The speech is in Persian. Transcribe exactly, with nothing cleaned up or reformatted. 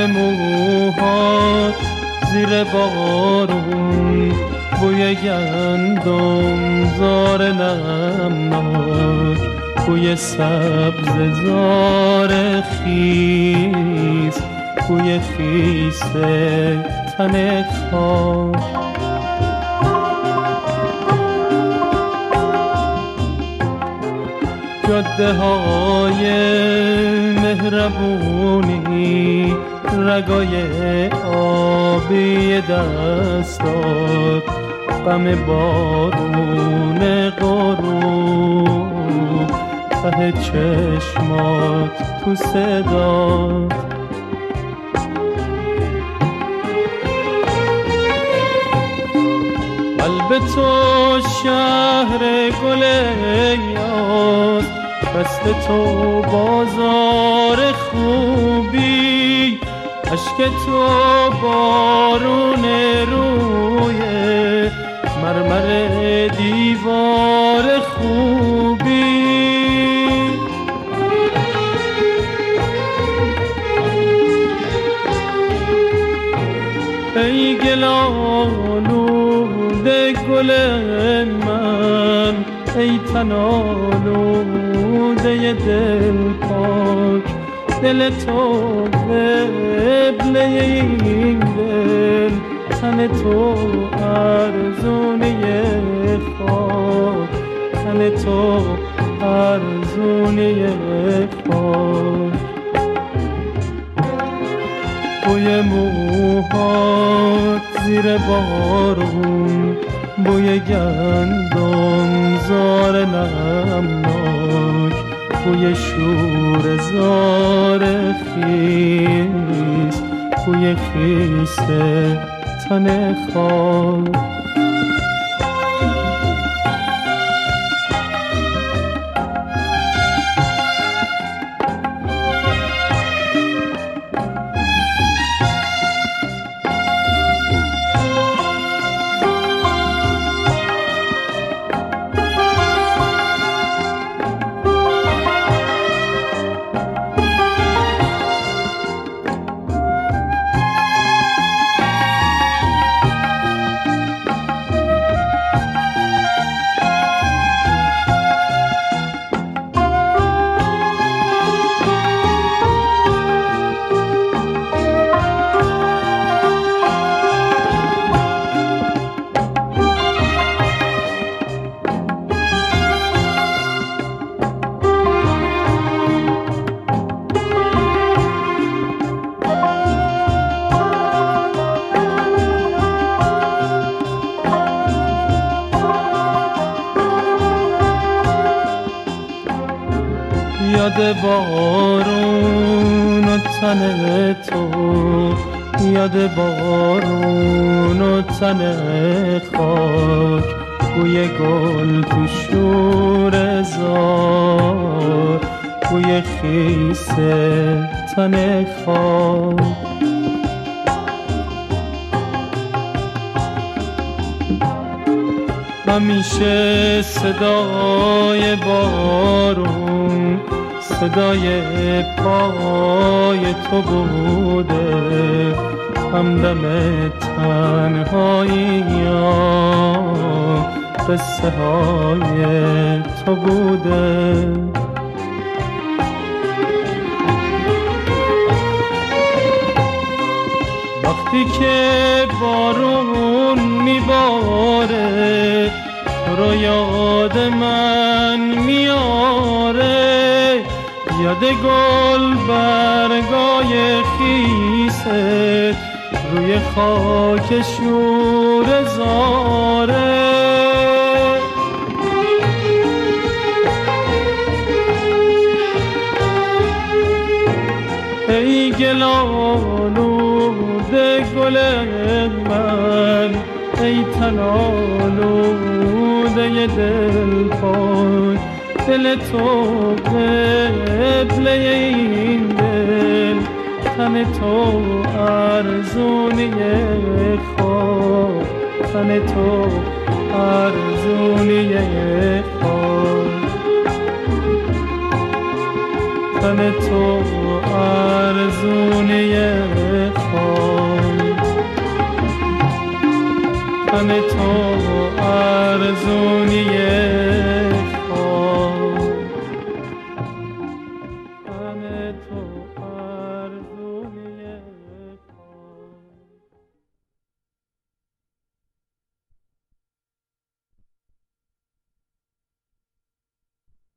موهات زیر بارون، بوی گندم زار نمناک، بوی سبز زار خیس، بوی خیس تن خاک. جاده های مهربونی، رگای آبی دستات، غم بارون غروب، ته چشمات تو صدات. قلب تو شهر گل یاد، دست تو بازار خوبی، اشک تو بارون روی مرمر دیوار خوبی. ای گل‌آلوده گل من، ای تن آلوده دل پاک، دل تو قبله این دل، تن تو ارزونی خاک، تن تو ارزونی خاک. بوی موهات زیر بارون، بوی گندم زار نمناک، بوی شور زار خیس، بوی خیس تن خاک. یاد بارون و تن تو، یاد بارون و تن خاک، بوی گل تو شور زار، بوی خیس تن خاک. همیشه صدای بارون، صدای پای تو بوده، همدم تنهایی یا قصه های تو بوده. وقتی که بارون میباره، تو رو یاد من میاره، یاد گل برگای خیست روی خاک شور زاره. ای گل‌آلوده گل من، ای تن آلوده دل پاک، دل تو قبله این دل، تن تو ارزونی خاک، تن تو ارزونی خاک، تن تو ارزونی همه تو ارزونیه